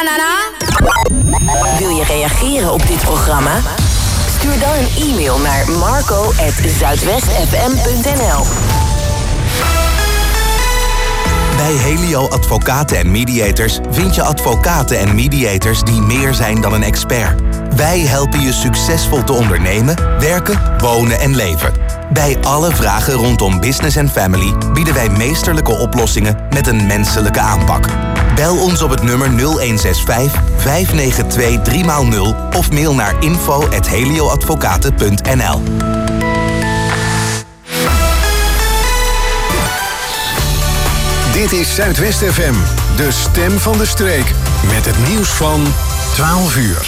Wil je reageren op dit programma? Stuur dan een e-mail naar marco@zuidwestfm.nl. Bij Helio Advocaten en Mediators vind je advocaten en mediators die meer zijn dan een expert. Wij helpen je succesvol te ondernemen, werken, wonen en leven. Bij alle vragen rondom business en family bieden wij meesterlijke oplossingen met een menselijke aanpak. Bel ons op het nummer 0165 592 3x0 of mail naar info@helioadvocaten.nl. Dit is Zuidwest FM, de stem van de streek. Met het nieuws van 12 uur.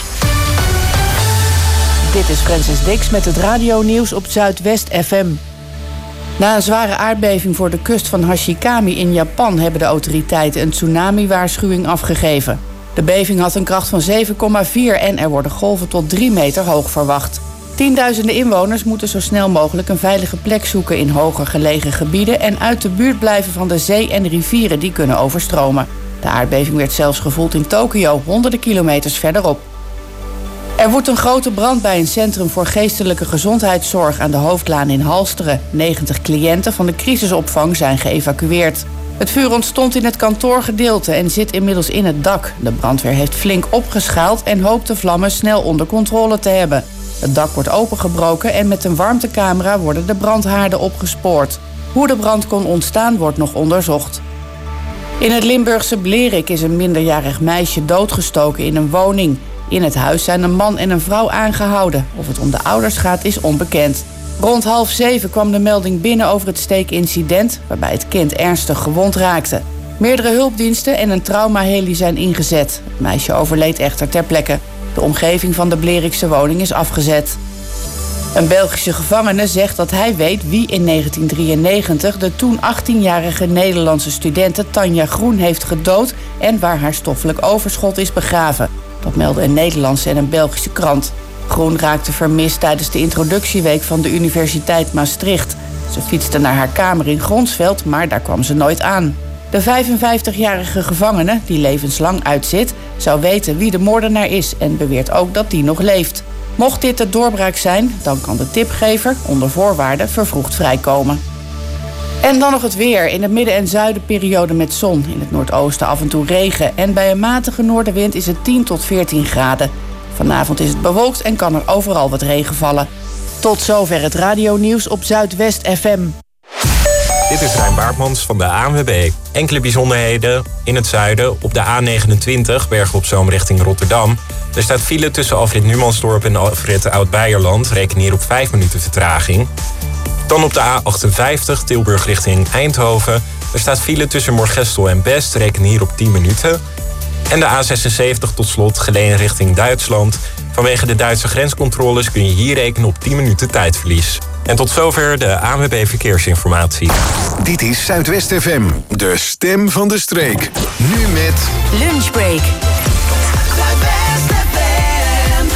Dit is Francis Dix met het radionieuws op Zuidwest FM. Na een zware aardbeving voor de kust van Hashikami in Japan hebben de autoriteiten een tsunami-waarschuwing afgegeven. De beving had een kracht van 7,4 en er worden golven tot 3 meter hoog verwacht. Tienduizenden inwoners moeten zo snel mogelijk een veilige plek zoeken in hoger gelegen gebieden en uit de buurt blijven van de zee en rivieren die kunnen overstromen. De aardbeving werd zelfs gevoeld in Tokio, honderden kilometers verderop. Er woedt een grote brand bij een centrum voor geestelijke gezondheidszorg aan de Hoofdlaan in Halsteren. 90 cliënten van de crisisopvang zijn geëvacueerd. Het vuur ontstond in het kantoorgedeelte en zit inmiddels in het dak. De brandweer heeft flink opgeschaald en hoopt de vlammen snel onder controle te hebben. Het dak wordt opengebroken en met een warmtecamera worden de brandhaarden opgespoord. Hoe de brand kon ontstaan wordt nog onderzocht. In het Limburgse Blerik is een minderjarig meisje doodgestoken in een woning. In het huis zijn een man en een vrouw aangehouden. Of het om de ouders gaat is onbekend. Rond 6:30 kwam de melding binnen over het steekincident, waarbij het kind ernstig gewond raakte. Meerdere hulpdiensten en een traumaheli zijn ingezet. Het meisje overleed echter ter plekke. De omgeving van de Blerikse woning is afgezet. Een Belgische gevangene zegt dat hij weet wie in 1993 de toen 18-jarige Nederlandse studente Tanja Groen heeft gedood en waar haar stoffelijk overschot is begraven. Dat melden een Nederlandse en een Belgische krant. Groen raakte vermist tijdens de introductieweek van de Universiteit Maastricht. Ze fietste naar haar kamer in Gronsveld, maar daar kwam ze nooit aan. De 55-jarige gevangene, die levenslang uitzit, zou weten wie de moordenaar is en beweert ook dat die nog leeft. Mocht dit de doorbraak zijn, dan kan de tipgever onder voorwaarden vervroegd vrijkomen. En dan nog het weer. In het midden en zuiden periode met zon. In het noordoosten af en toe regen. En bij een matige noordenwind is het 10 tot 14 graden. Vanavond is het bewolkt en kan er overal wat regen vallen. Tot zover het radionieuws op Zuidwest FM. Dit is Rijn Baartmans van de ANWB. Enkele bijzonderheden in het zuiden. Op de A29, Bergen op Zoom richting Rotterdam. Er staat file tussen afrit Numansdorp en afrit Oud-Beijerland. Reken hier op 5 minuten vertraging. Dan op de A58, Tilburg richting Eindhoven. Er staat file tussen Moergestel en Best. Reken hier op 10 minuten. En de A76 tot slot, Geleen richting Duitsland. Vanwege de Duitse grenscontroles kun je hier rekenen op 10 minuten tijdverlies. En tot zover de ANWB Verkeersinformatie. Dit is Zuidwest FM, de stem van de streek. Nu met Lunchbreak. Zuidwest FM.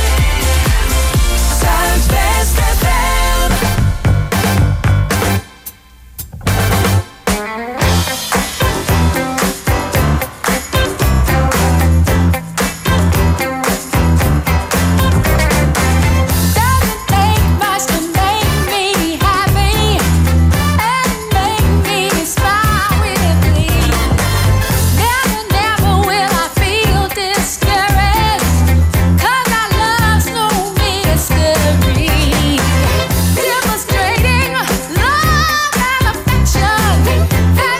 Zuidwest FM. Demonstrating love and affection.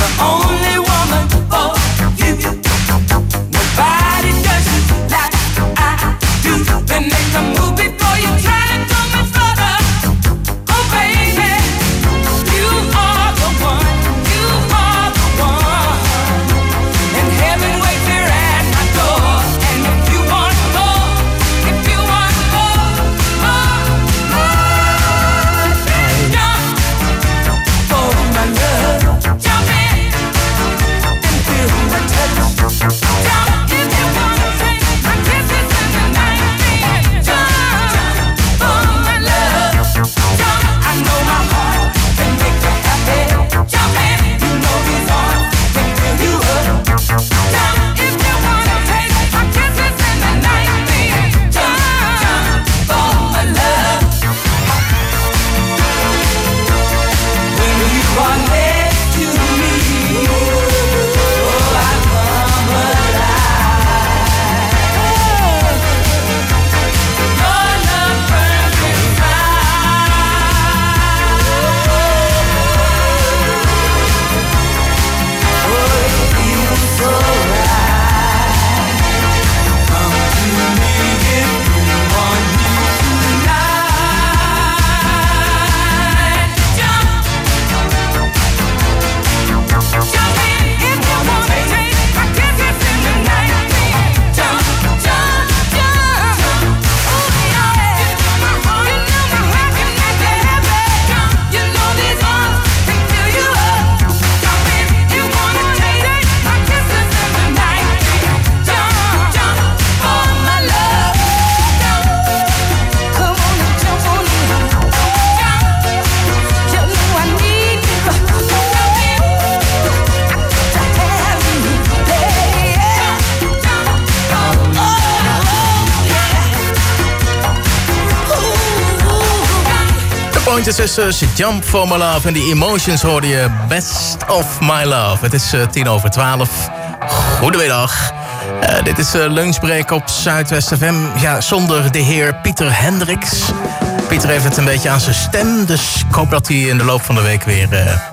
Pointer Sisters, Jump for My Love en die Emotions hoorde je Best of My Love. Het is 10:10. Goedemiddag. Dit is Lunchbreak op Zuidwest FM. Ja, zonder de heer Pieter Hendricks. Pieter heeft het een beetje aan zijn stem, dus ik hoop dat hij in de loop van de week weer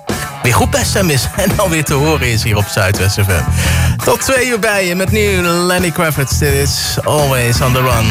goed bij stem is en dan weer te horen is hier op Zuidwest FM. Tot 2 uur bij je met nu Lenny Kravitz. Dit is Always on the Run.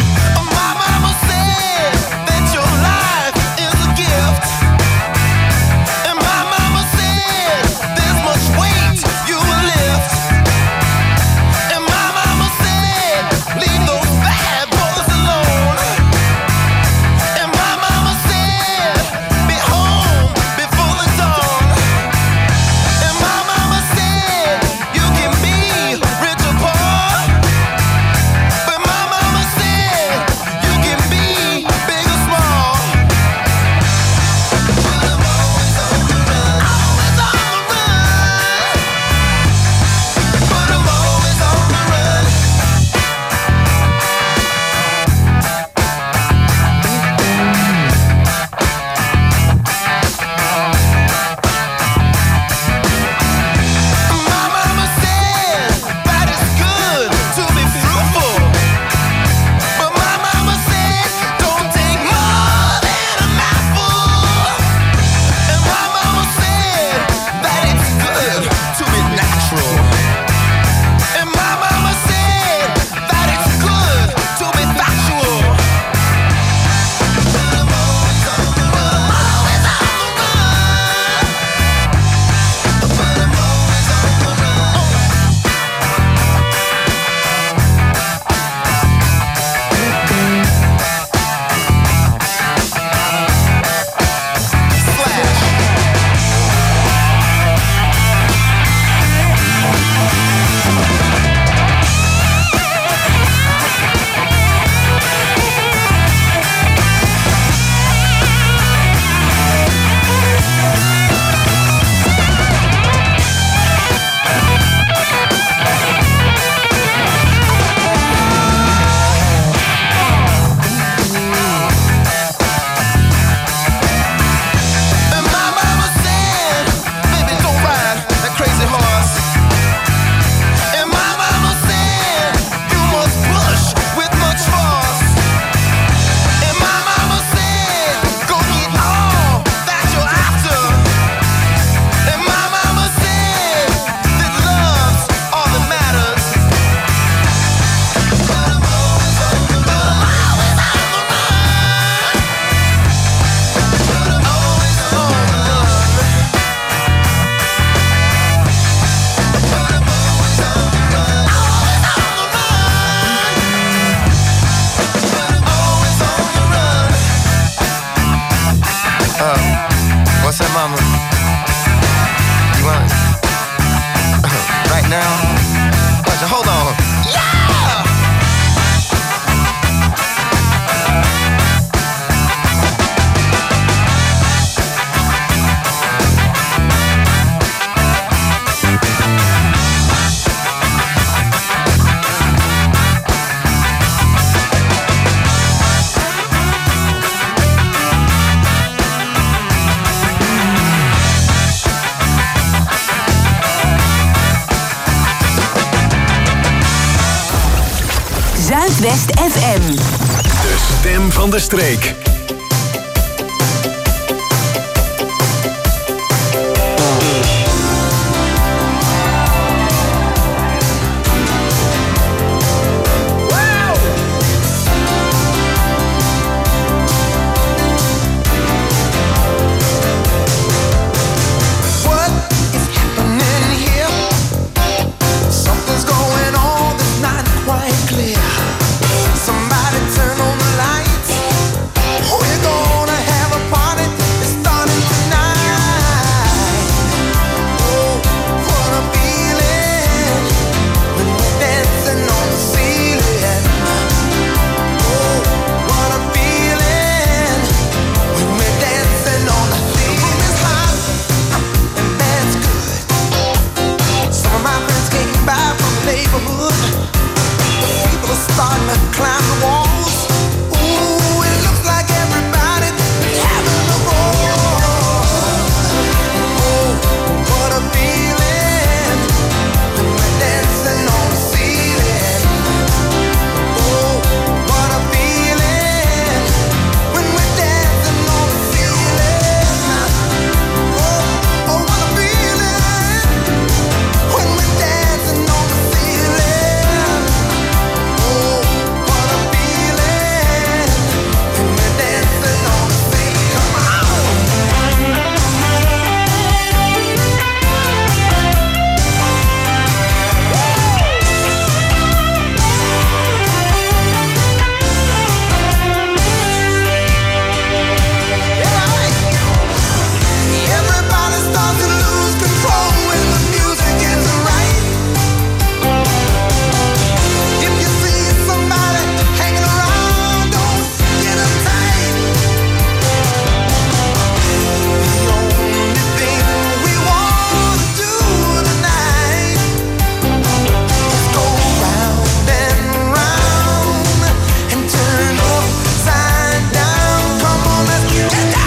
Zuidwest FM. De stem van de streek. Somebody turn on the lights. We're gonna have a party. It's starting tonight. Oh, what a feeling when we're dancing on the ceiling. Oh, what a feeling when we're dancing on the ceiling. The room is hot and that's good. Some of my friends came by from the neighborhood. People are starting to climb the walls. Ooh, it looks like everybody's having a ball. Oh, what a feeling when we're dancing on the ceiling. Oh, what a feeling when we're dancing on the ceiling. Oh, what a feeling when we're dancing on the ceiling. Oh, what a feeling when we're dancing on the ceiling. Come on. Everybody starts to lose control when the music is right. If you see somebody hanging around, don't get uptight. The only thing we want to do tonight is go round and round and turn upside down. Come on, let's get down.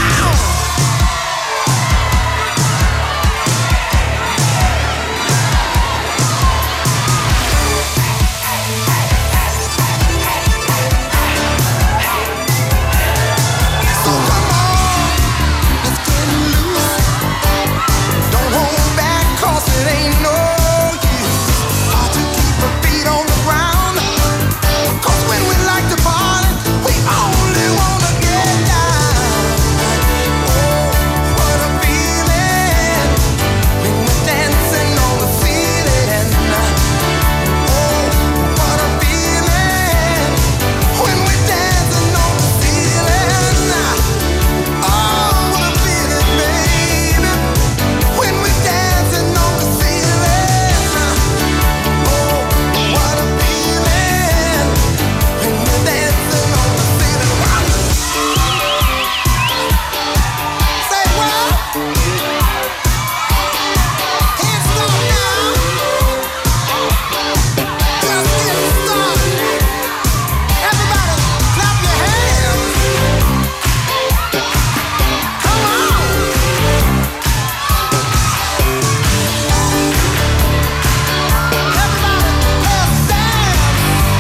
So come on, let's get loose. Don't hold back, 'cause it ain't no use. Hard to keep our feet on the ground. 'Cause when we like to party, we only wanna get down. Oh, what a feeling when we're dancing on the ceiling. Oh, what a feeling when we're dancing on the ceiling. Oh, what a feeling, baby, when we're dancing on the ceiling. Oh, what a feeling when we're dancing on the ceiling. Say what? Can't stop now. Just getting started. Everybody, clap your hands. Come on. Everybody, let's dance.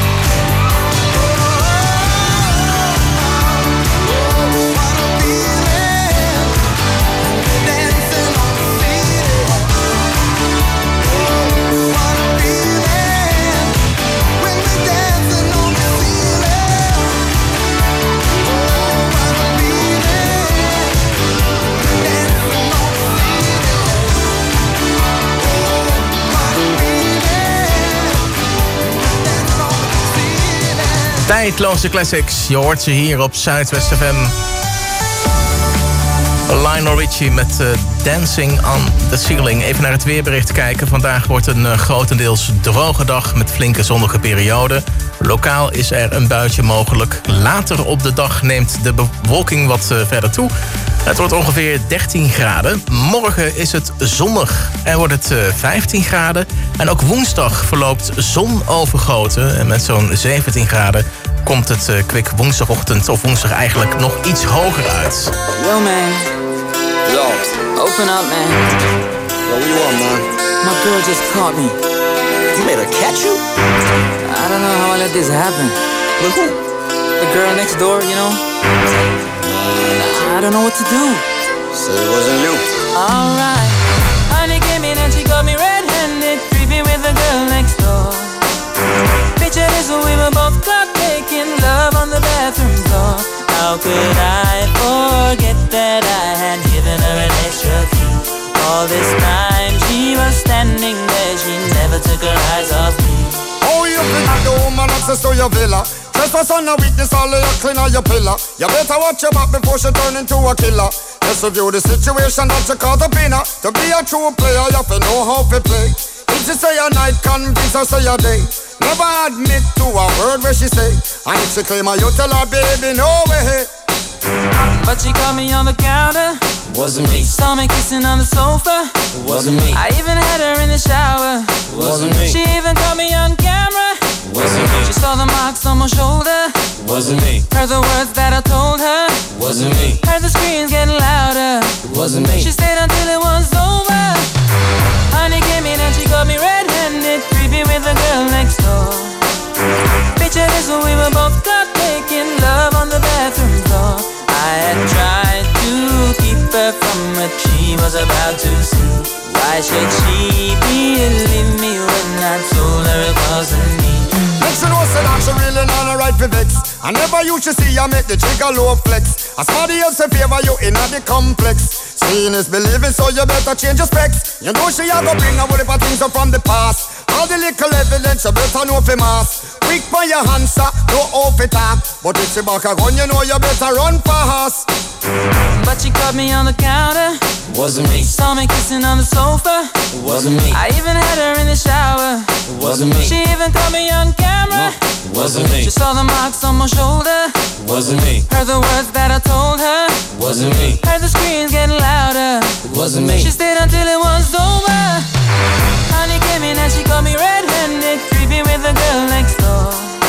What a feeling when we're dancing on the ceiling. What a feeling when we're dancing on the ceiling. What a feeling when we're dancing on the ceiling. Tijdloze classics. Je hoort ze hier op Zuidwest FM. Lionel Richie met Dancing on the Ceiling. Even naar het weerbericht kijken. Vandaag wordt een grotendeels droge dag met flinke zonnige perioden. Lokaal is er een buitje mogelijk. Later op de dag neemt de bewolking wat verder toe. Het wordt ongeveer 13 graden. Morgen is het zonnig en wordt het 15 graden. En ook woensdag verloopt zonovergoten. En met zo'n 17 graden komt het kwik woensdagochtend of woensdag eigenlijk nog iets hoger uit. Yo, man. Yo. Open up, man. Yo, what you want, man? My girl just caught me. You made her catch you? I don't know how I let this happen. With who? The girl next door, you know? I don't know what to do. So it wasn't you. Alright. Honey came in and she got me red-handed, creepy with the girl next door. Picture this when we were both caught making love on the bathroom floor. How could I forget that I had given her an extra key? All this time she was standing there, she never took her eyes off me. Oh, you think that the woman access to your villa? Trespass on a witness, all of your clean on your pillar. You better watch your back before she turn into a killer. Just review the situation that you call the winner. To be a true player, you have to know how to play. If she say a night, convince her say a day. Never admit to a word where she say. And if she claim her, you tell her, baby, no way. But she caught me on the counter. Wasn't me. Saw me kissing on the sofa. Wasn't me. I even had her in the shower. Wasn't me. She even caught me on camera. Wasn't me. She saw the marks on my shoulder. Wasn't me. Heard the words that I told her. Wasn't me. Heard the screams getting louder. Wasn't me. She stayed until it was over. Honey came in and she got me red-handed, creepy with the girl next door. Picture this when we were both caught making love on the bathroom floor. I had tried to keep her from what she was about to see. Why should she believe me when I told her it wasn't me? Next you know say that she really not right for vex. I never used to see you make the jigger low flex. As somebody else in favor you in the complex. Seeing is believing, so you better change your specs. You know she a go bring a whole heap of things up from the past. All the little evidence you better know for mass. Quick for your answer, no off it talk. But if she back a gun, you know you better run fast. But she caught me on the counter. Wasn't me. Saw me kissing on the sofa. Wasn't me. I even had her in the shower. Wasn't me. She even caught me on camera. Wasn't me. She saw the marks on my shoulder. Wasn't me. Heard the words that I told her. Wasn't me. Heard the screams getting louder. Wasn't me. She stayed until it was over. Honey came in and she caught me red-handed, creepy with the girl next door.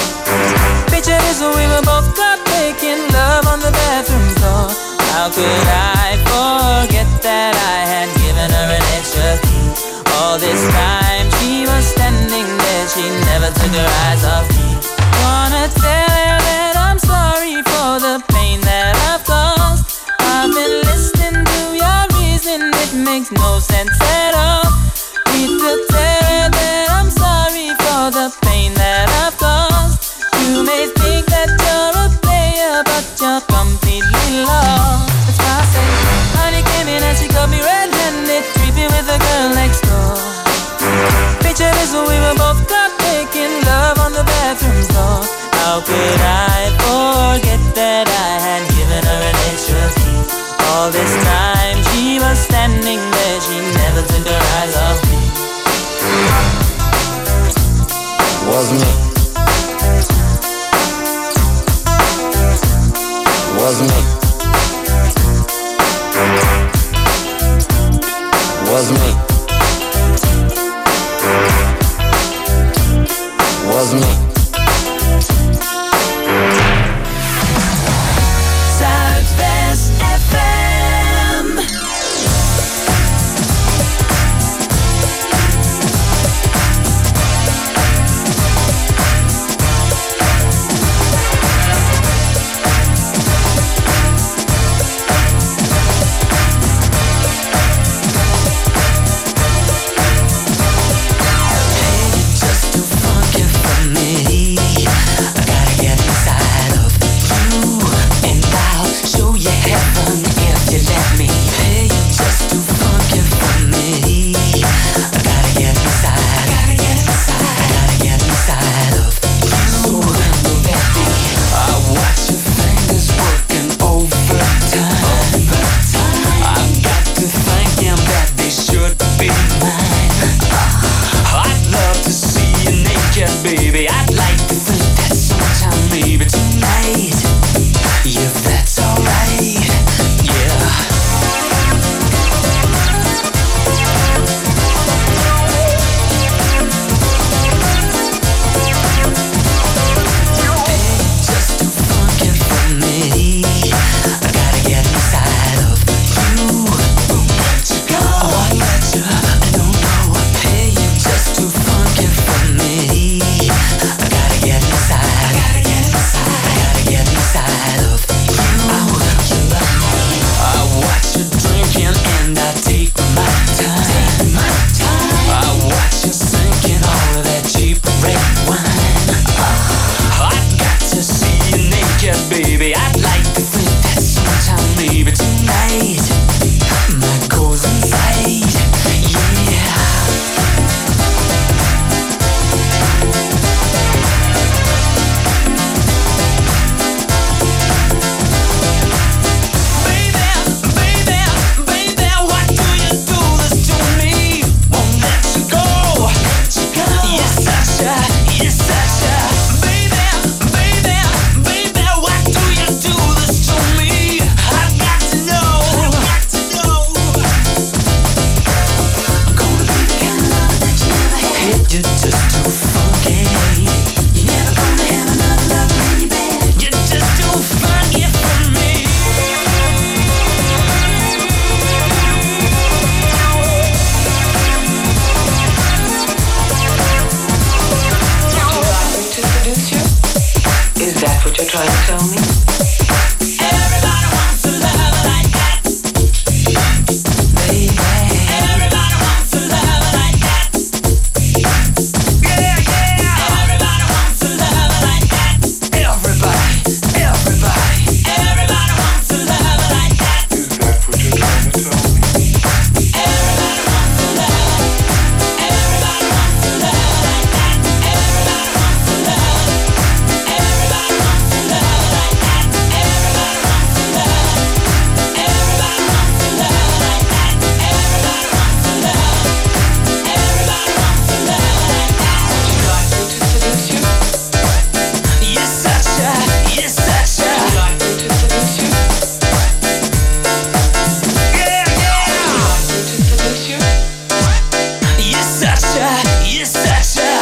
Picture this when we were both caught making love on the bathroom floor. How could I forget that I had given her an extra key? All this time she was standing there, she never took her eyes off me. Wanna tell her that I'm sorry for the pain that I've caused. I've been listening to your reason, it makes no sense at all. Need to tell her that I'm sorry for the pain that I've caused. You may think that you're a player, but you're completely lost. That's why I say, honey came in and she got me red-handed, creepy with the girl next door. Picture this when we were both caught making love on the bathroom floor. How could I forget that I had given her an extra key? All this time she was standing there, she never took her eyes off me. Wasn't me. Wasn't me. Wasn't me. Wasn't me. You're just too funky. You're never gonna have another love, baby. You're just too funky for me. Is that what you're trying to tell me? Everybody wants a love like that, baby. Everybody wants a love like that. Yeah, yeah. Everybody wants a love like that. Everybody, everybody. Everybody wants a love like that. Is that what you're trying to tell me? Everybody wants a love. Everybody wants a love like that. Everybody wants a love. Everybody wants a love like that. Everybody wants a love. Everybody wants a love like that. Everybody wants a love. Everybody wants a love like that. Would you like me to seduce you? You're such a, you're such a. Would you like me to seduce you? Yeah, yeah. Would you like me to seduce you? You're such a, you're such a.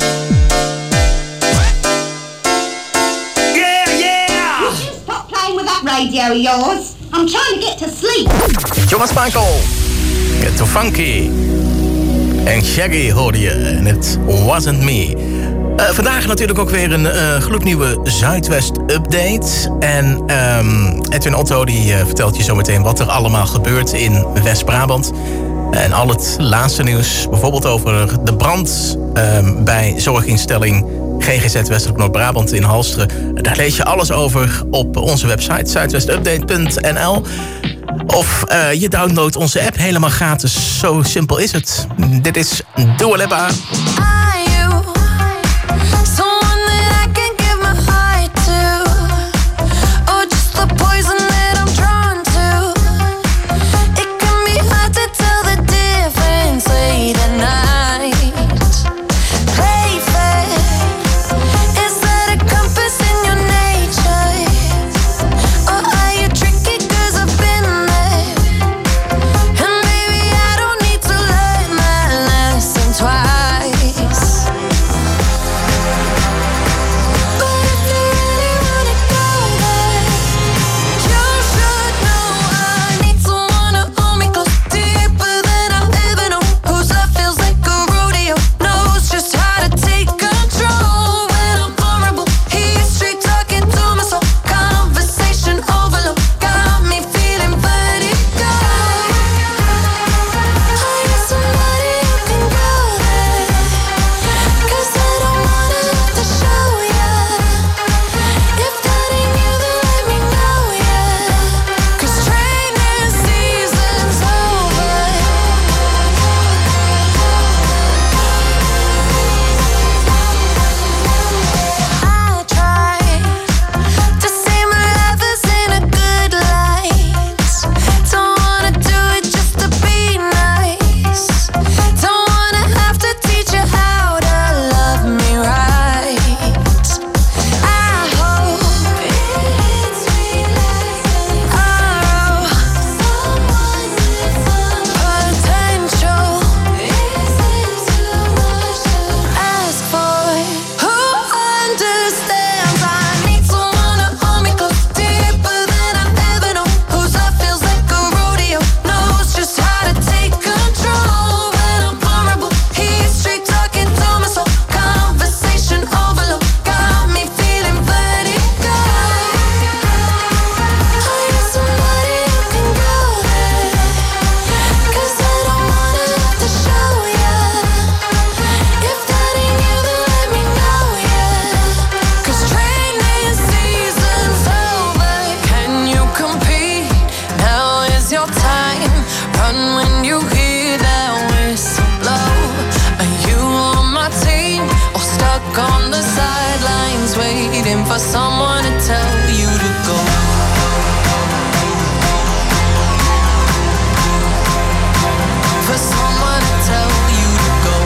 Yeah, yeah. Would you stop playing with that radio of yours? I'm trying to get to sleep. Thomas Michael. Too Funky. En Shaggy hoorde je. En het wasn't me. Vandaag natuurlijk ook weer een gloednieuwe Zuidwest-update. En Edwin Otto die vertelt je zometeen wat er allemaal gebeurt in West-Brabant. En al het laatste nieuws, bijvoorbeeld over de brand bij zorginstelling GGZ Westelijk Noord-Brabant in Halsteren. Daar lees je alles over op onze website zuidwestupdate.nl. Of je downloadt onze app helemaal gratis. Zo simpel is het. Dit is Dua Lipa. For someone to tell you to go. For someone to tell you to go.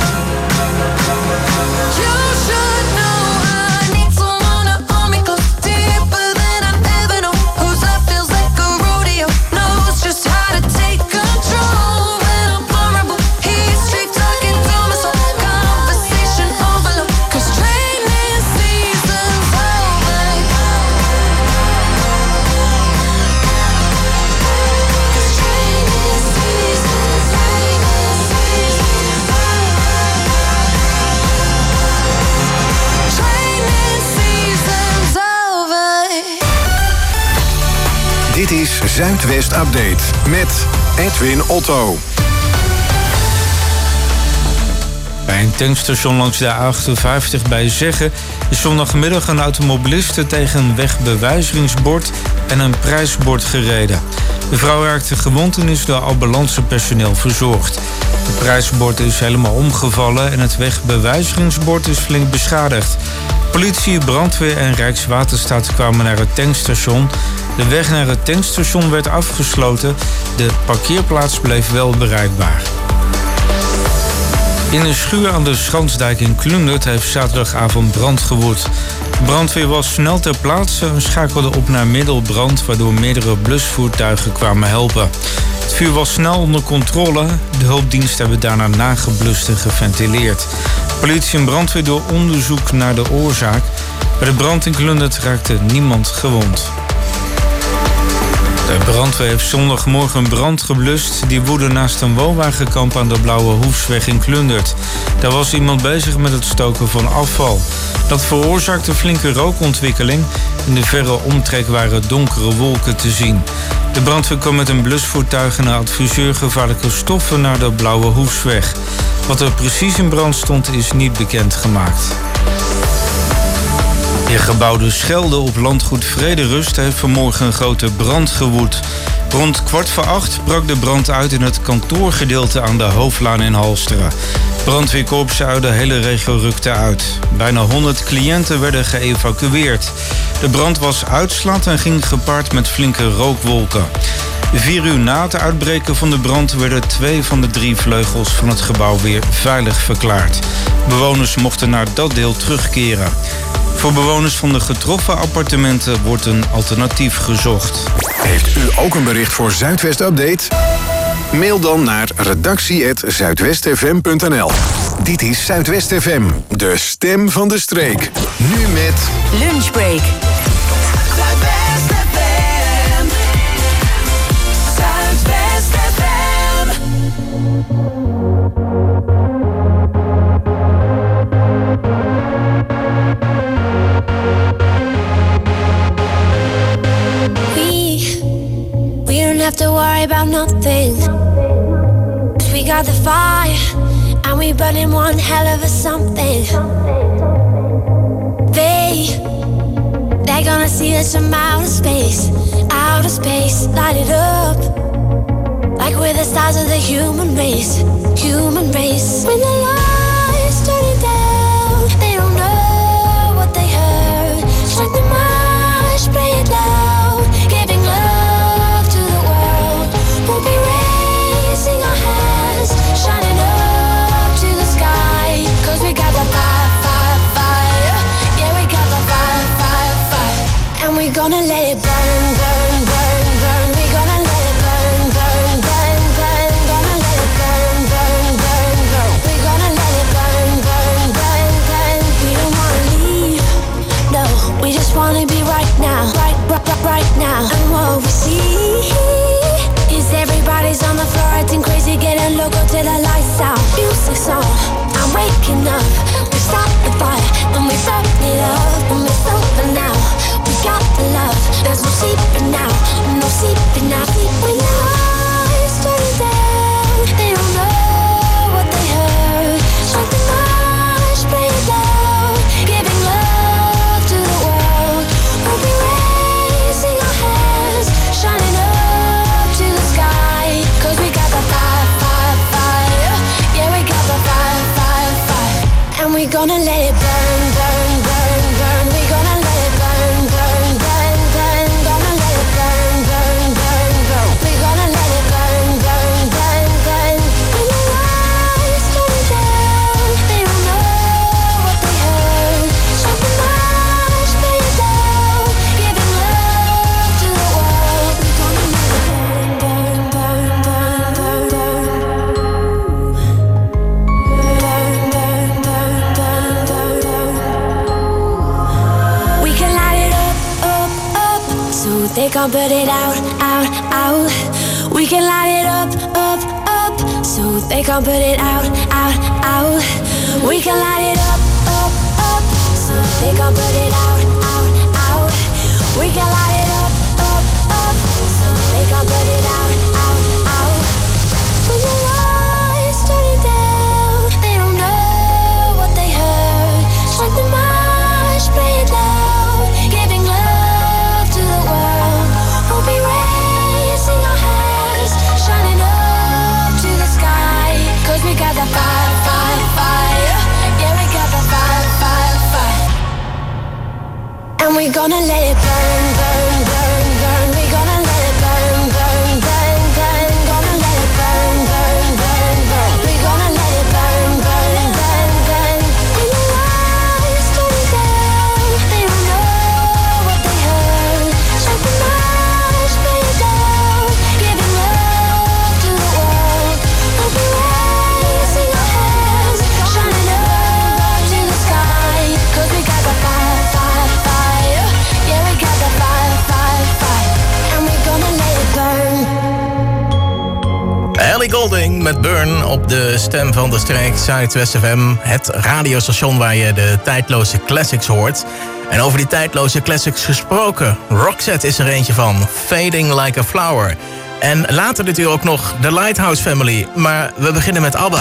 You should know I need someone to hold me close, deeper than I've ever known. Whose love feels like a rodeo, knows just how to take control. When I'm vulnerable, he's straight talking to my soul. Conversation Dit is Zuidwest Update met Edwin Otto. Bij een tankstation langs de A58 bij Zeggen is zondagmiddag een automobiliste tegen een wegbewijzingsbord en een prijsbord gereden. De vrouw raakte gewond en is door ambulancepersoneel verzorgd. Het prijsbord is helemaal omgevallen en het wegbewijzigingsbord is flink beschadigd. Politie, brandweer en Rijkswaterstaat kwamen naar het tankstation. De weg naar het tankstation werd afgesloten. De parkeerplaats bleef wel bereikbaar. In een schuur aan de Schansdijk in Klundert heeft zaterdagavond brand gewoed. De brandweer was snel ter plaatse en schakelde op naar middelbrand, waardoor meerdere blusvoertuigen kwamen helpen. Het vuur was snel onder controle. De hulpdiensten hebben daarna nageblust en geventileerd. Politie en brandweer doen onderzoek naar de oorzaak. Bij de brand in Klundert raakte niemand gewond. De brandweer heeft zondagmorgen een brand geblust. Die woedde naast een woonwagenkamp aan de Blauwe Hoefsweg in Klundert. Daar was iemand bezig met het stoken van afval. Dat veroorzaakte flinke rookontwikkeling. In de verre omtrek waren donkere wolken te zien. De brandweer kwam met een blusvoertuig en een adviseur gevaarlijke stoffen naar de Blauwe Hoefsweg. Wat er precies in brand stond is niet bekendgemaakt. In gebouw De Schelde op landgoed Vrederust heeft vanmorgen een grote brand gewoed. Rond 7:15 brak de brand uit in het kantoorgedeelte aan de Hoofdlaan in Halsteren. Brandweerkorpsen uit de hele regio rukten uit. Bijna 100 cliënten werden geëvacueerd. De brand was uitslaand en ging gepaard met flinke rookwolken. 4 uur na het uitbreken van de brand werden 2 van de 3 vleugels van het gebouw weer veilig verklaard. Bewoners mochten naar dat deel terugkeren. Voor bewoners van de getroffen appartementen wordt een alternatief gezocht. Heeft u ook een bericht voor Zuidwest Update? Mail dan naar redactie@zuidwestfm.nl. Dit is Zuidwest FM, de stem van de streek. Nu met Lunchbreak. Zuidwest FM. Zuidwest FM. We don't have to worry about nothing. 'Cause we got the fire and we burning one hell of a something. They're gonna see us from outer space, light it up. Like we're the stars of the human race. When the lights turning down, they don't know what they heard. Strike the march, play it loud, giving love to the world. We'll be raising our hands, shining up to the sky. 'Cause we got the fire, fire, fire. Yeah, we got the fire, fire, fire. And we're gonna let it burn, burn, burn, burn. We're gonna let it burn, burn, burn, burn. Gonna let it burn, burn, burn, burn. We're gonna let it burn, burn, burn, burn. We don't wanna leave, no. We just wanna be right now, right now. And what we see is everybody's on the floor acting crazy, getting loco till the lights out. Music's on, I'm waking up. We start the fire and we burn it up. And it's over now. We got the love. There's no sleeping now, no sleeping now. When the lights turning down, they don't know what they heard. Strike the march, play it loud, giving love to the world. We'll be raising our hands, shining up to the sky. 'Cause we got the fire, fire, fire. Yeah, we got the fire, fire, fire. And we're gonna let it burn, burn, burn, burn. We're gonna let it burn, burn, burn, burn. Gonna let it burn, burn, burn, burn. We're gonna let it burn, burn, burn, burn. When the lights turning down, they don't know what they heard. Strike the march, play it loud, giving love to the world. We're gonna let it burn, burn, burn, burn, burn, burn. We can light it up, up, up, so they can't put it out, out, out. We can light it up, up, up, so they can't put it out, out, out. We can light it up, up, up, so they can't put it out, out, out. We can light it up, up, up, so gonna let it burn, burn, burn, burn. We gonna let it burn, burn, burn, burn. Gonna let it burn, burn, burn, burn. We gonna let it burn, burn, burn, burn. In the lights turning down, they don't know what they heard. Strike the match, bring it down, giving love to the world. We'll be raising our hands, shining up to the sky. 'Cause we got the fire, fire, fire. Yeah, we got the fire, fire, fire. And we're gonna let it burn. Ellie Goulding met Burn op de stem van de streek Zuidwest FM. Het radiostation waar je de tijdloze classics hoort. En over die tijdloze classics gesproken. Roxette is er eentje van. Fading Like a Flower. En later natuurlijk ook nog The Lighthouse Family. Maar we beginnen met ABBA.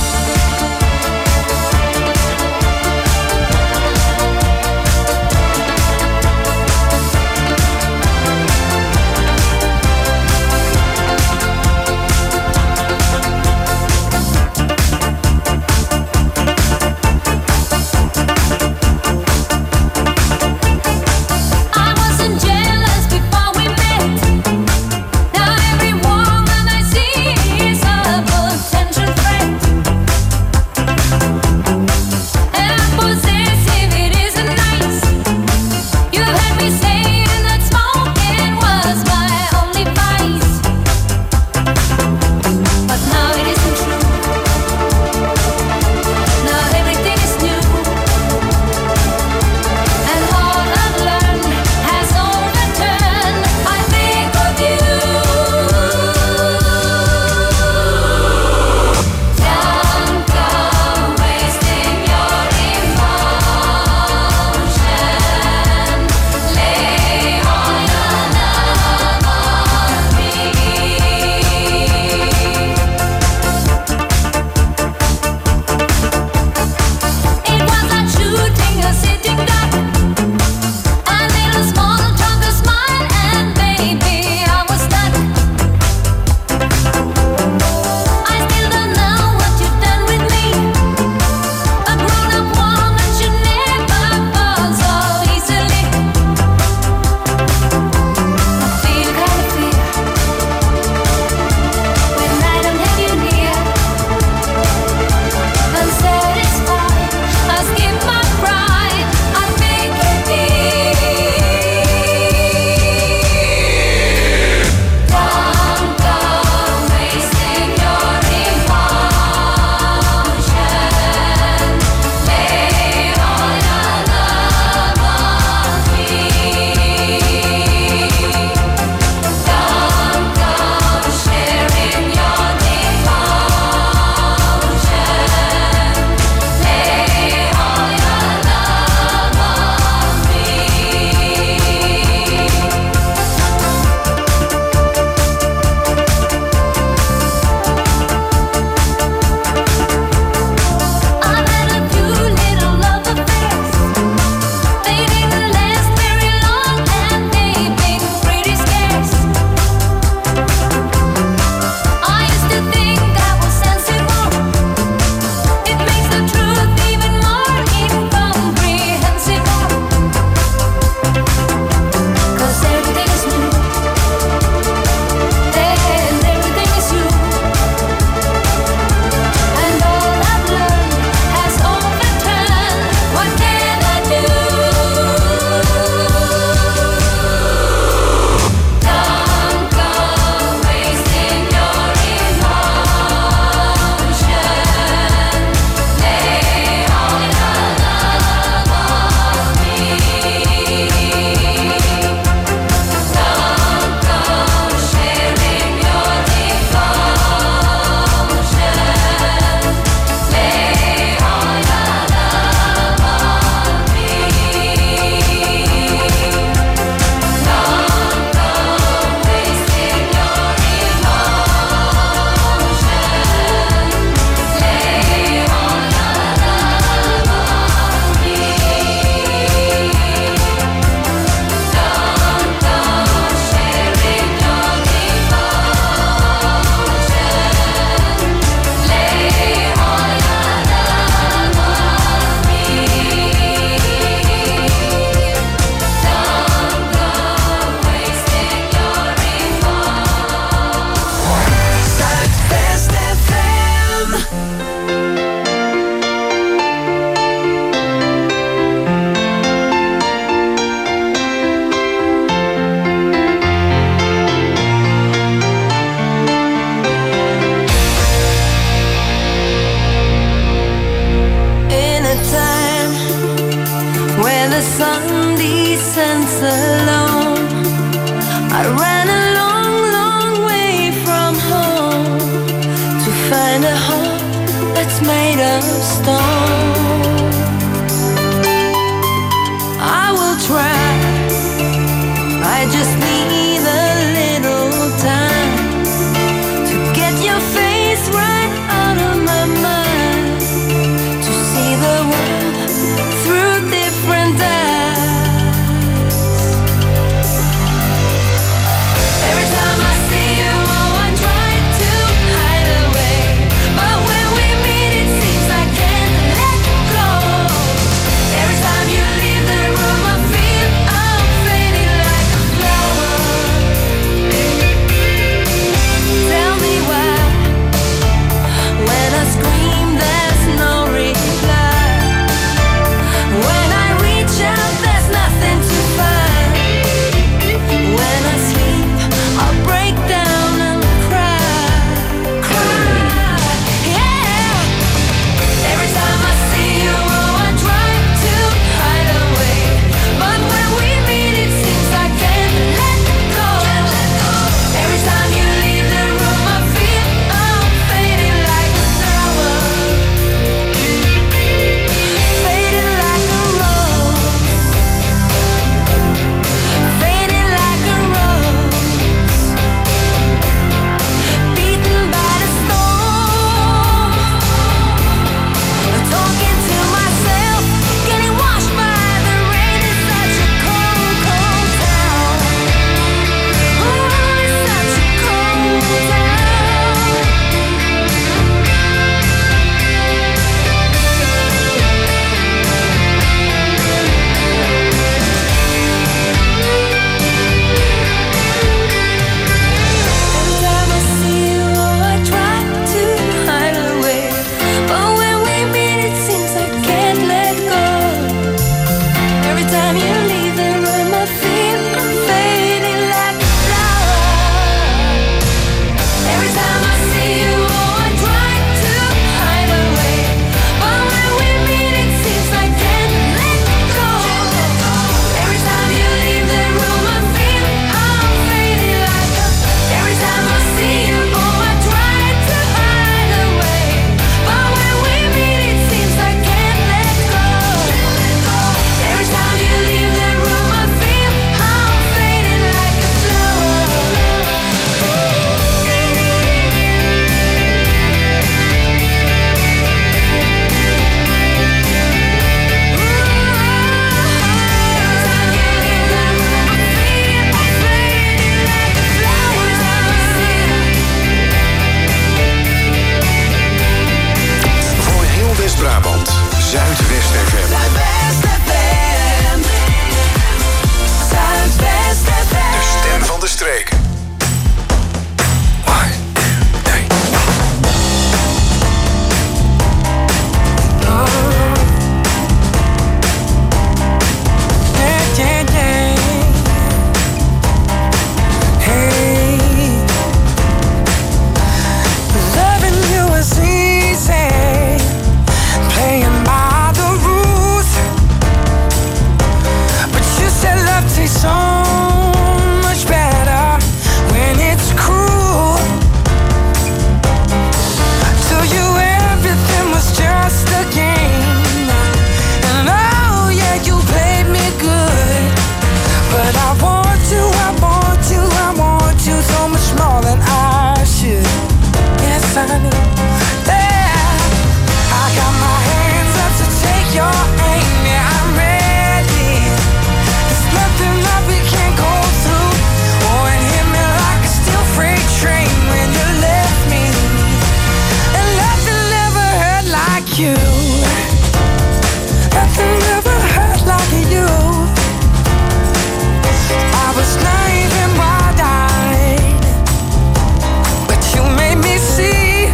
I wasn't jealous before we met. Now every woman I see is a potential threat. of stone. I will try. I just need a little time to get your face right out of my mind, to see the world through different eyes. Every time I see you, oh, I try to hide away, but when we meet it seems I can't let go. Every time you leave the room I feel I'm fading like a flower. Tell me why, when I scream there's no reply, when I reach out there's nothing to find, when I sleep I'll break down and cry, yeah. Every time I see you, oh, I try to hide away, but when we meet it seems I can't let go. Every time you leave the room I feel I'm fading like a flower, fading like a rose, fading like a rose, beaten by the storm, talking to myself, getting washed by the rain. It's such a cold, cold town. Oh, it's such a cold town. Every time I see you, oh, I try to hide away, but when we meet it seems I can't let go. Every time you leave the room I feel I'm fading like a flower. Every time I see you, oh, I try to hide away, but when we meet it seems I can't let go. Every time you leave the room I feel I'm fading like a. Every time I see you, oh, I try to hide away, but when we meet it seems I can't let go. Every time you leave the room I feel I'm fading like a flower. Voor heel West-Brabant, Zuidwest FM. De stem van de streek. Loving you is easy, playing by the rules, but you said love tastes so much better when it's cruel. To you everything was just a game, and oh yeah, you played me good, but I want you, I want you, I want you so much more than I should. Yes, I do. Yeah, I got my hands up to take your aim. Yeah, I'm ready. There's nothing that we can't go through. Oh, and hit me like a steel freight train when you left me, and nothing ever hurt like you. Nothing ever hurt like you. I was naive and wide-eyed, but you made me see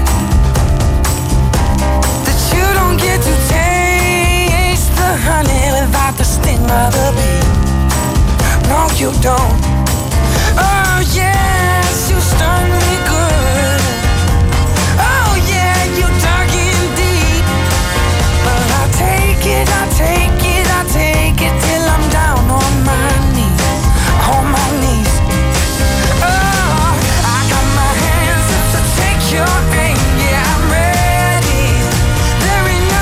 that you don't get to taste the honey without the sting of the bee. No, you don't. Oh yes, you stung me good. Oh yeah, you dug in deep. But I'll take it, I'll take it, I'll take it till I'm down on my knees. On my knees. Oh, I got my hands up to take your aim. Yeah, I'm ready. There ain't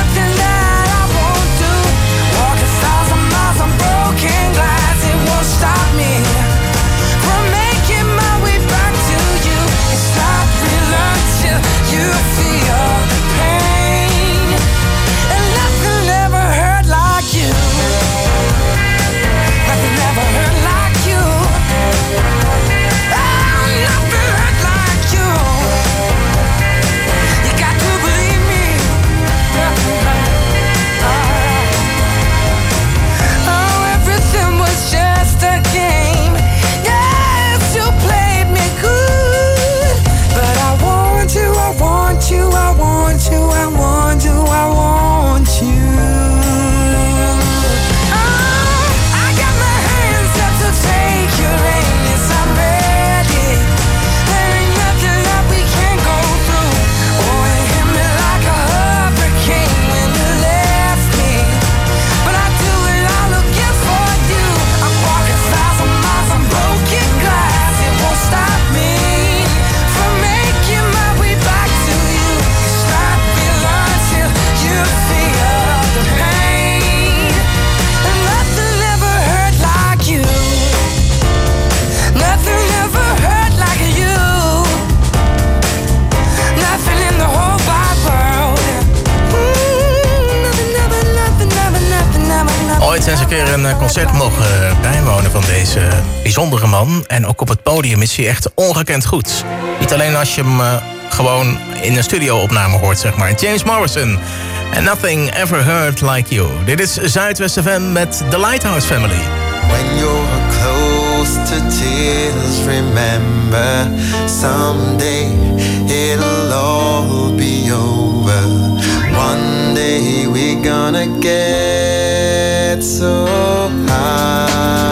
ooit eens een keer een concert mogen bijwonen van deze bijzondere man. En ook op het podium is hij echt ongekend goed. Niet alleen als je hem gewoon in een studio-opname hoort, zeg maar. James Morrison. And Nothing Ever Hurt Like You. Dit is Zuidwest FM met The Lighthouse Family. When you're close to tears, remember someday it'll all be over. One day we're gonna get so high.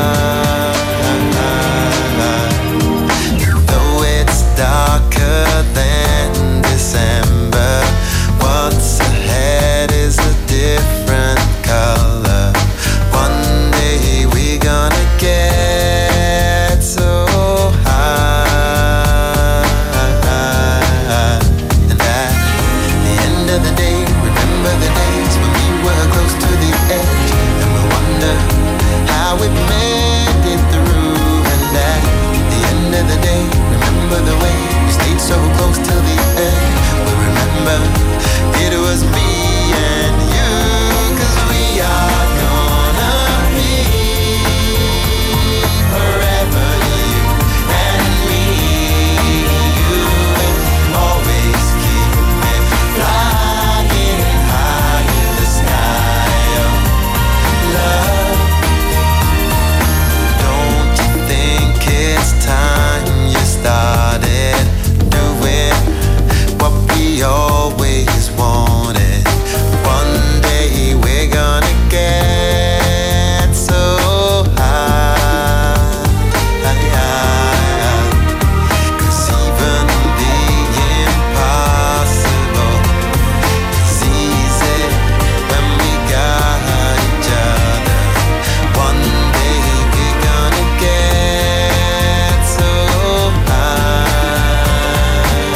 Though it's darker than December, what's ahead is a different color. One day we're gonna get so high. And at the end of the day, remember the days when we were close to the edge, and we wonder how we made it through. And at the end of the day, remember the way we stayed so close till the end. We remember it was me and you, 'cause we are gonna be forever you and me. You will always keep me flying high in the sky of love. Don't you think it's time you started doing what we always wanted? One day we're gonna get so high. 'Cause even the impossible is easy when we got each other. One day we're gonna get so high.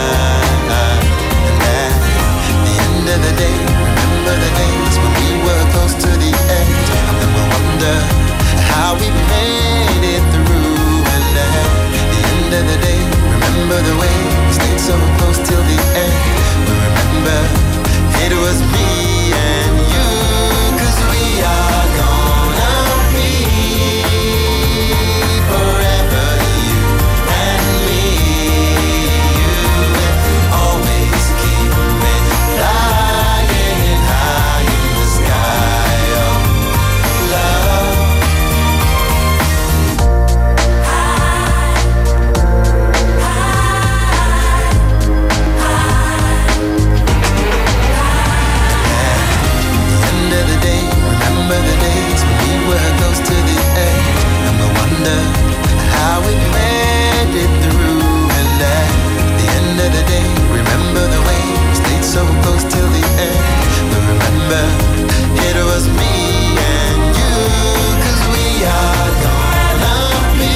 And at the end of the day, remember the days when we were close to the edge, and we'll wonder how we made it through. And at the end of the day, remember the way we stayed so close till the end. We remember it was me and you, 'cause we are gonna be forever you and me. You will always keep me flying high in the sky of love. End of the day, remember the days when we were close to the edge, and we wonder how we made it through. And at the end of the day, remember the way we stayed so close till the end. We remember it was me and you, 'cause we are gonna be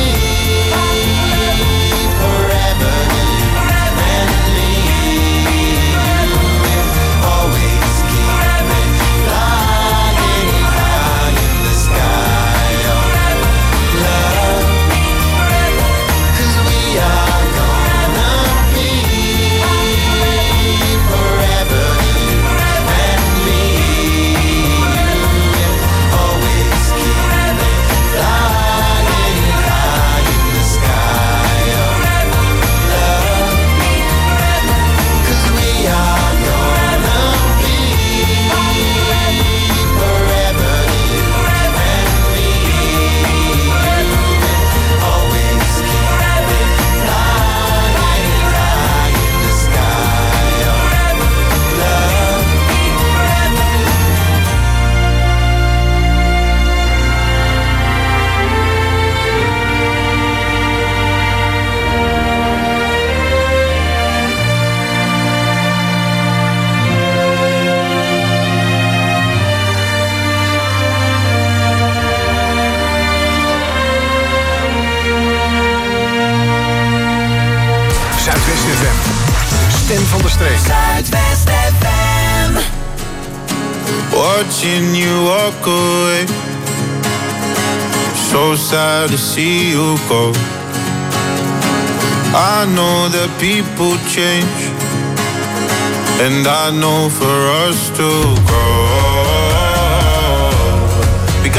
forever you and me. You will always keep me flying high in the sky of love. 'Cause we are gonna be forever you and me. You will always keep me flying high in the sky of love. 'Cause we are gonna be forever you and me. You will always keep me flying high in the sky of love. Zuidwest FM. De stem van de streek. Zuidwest FM. Watching you walk away, so sad to see you go. I know that people change, and I know for us to grow,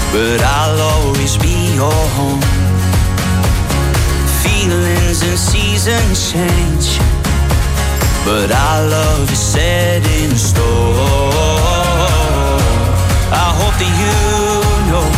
but I'll always be your home. Feelings and seasons change, but our love is set in stone. I hope that you know,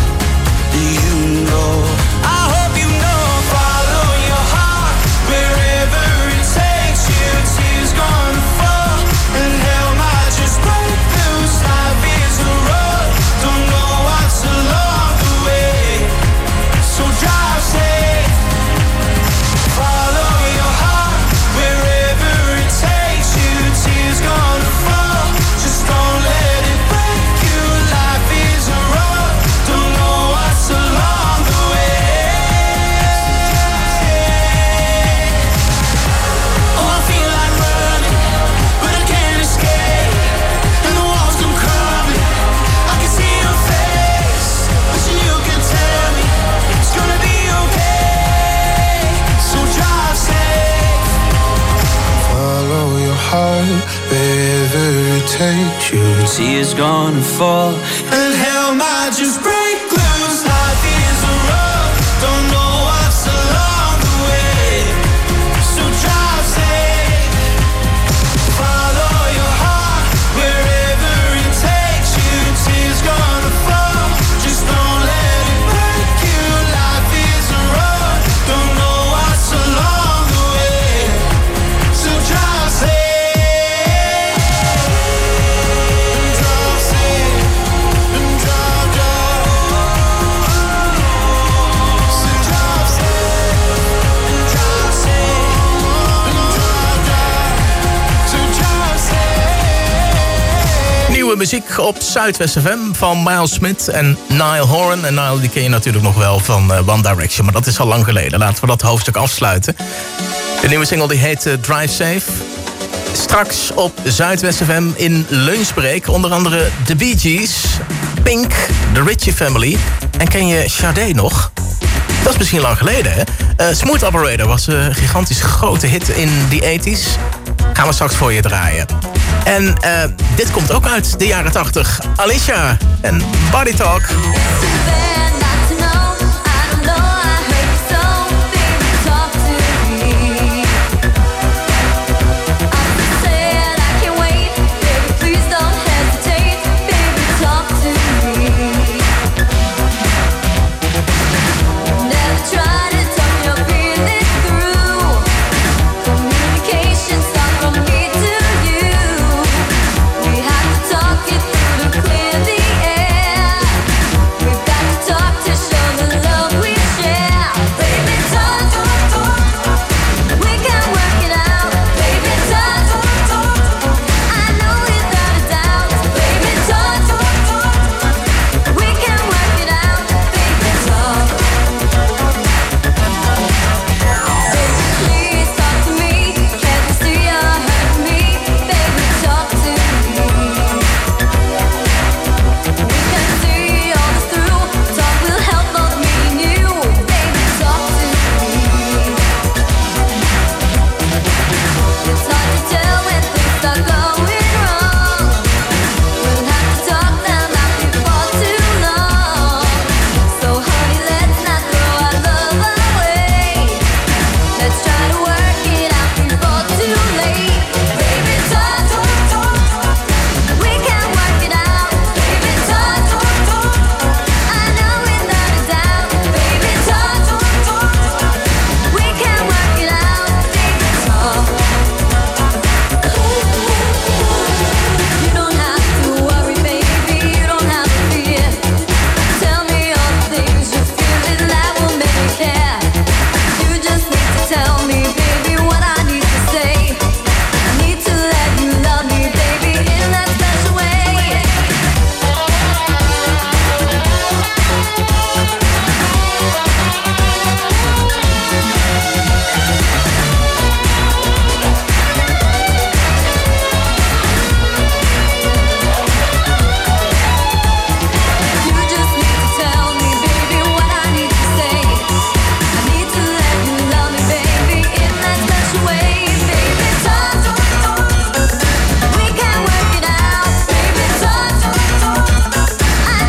I hope you know. Follow your heart wherever it takes you. Tears gonna fall and hell might just break loose. Life is a road, don't know what's along the way, so drive safe. Follow your heart wherever it takes you. Tears gonna fall, just don't let it break you. Life is a road, don't know what's along the way. Oh, I feel like running, but I can't escape. And the walls come crumbling, I can see your face, wishing you could tell me it's gonna be okay. So drive safe. Follow your heart wherever it takes you. Tears gonna fall and hell might just break loose. Life is a road, don't know what's along the way, so drive safe. Follow your heart wherever it takes you. Tears gonna fall, just don't let it break you. Life is a road, don't know what's along the way, so drive safe. Nieuwe muziek op Zuidwest FM van Miles Smith en Niall Horan. En Niall die ken je natuurlijk nog wel van One Direction, maar dat is al lang geleden. Laten we dat hoofdstuk afsluiten. De nieuwe single die heet Drive Safe. Straks op Zuidwest FM in Lunchbreak onder andere The Bee Gees, Pink, The Ritchie Family. En ken je Sade nog? Dat is misschien lang geleden, hè? Smooth Operator was een gigantisch grote hit in de 80s. Gaan we straks voor je draaien. En dit komt ook uit de jaren 80. Alicia en Body Talk.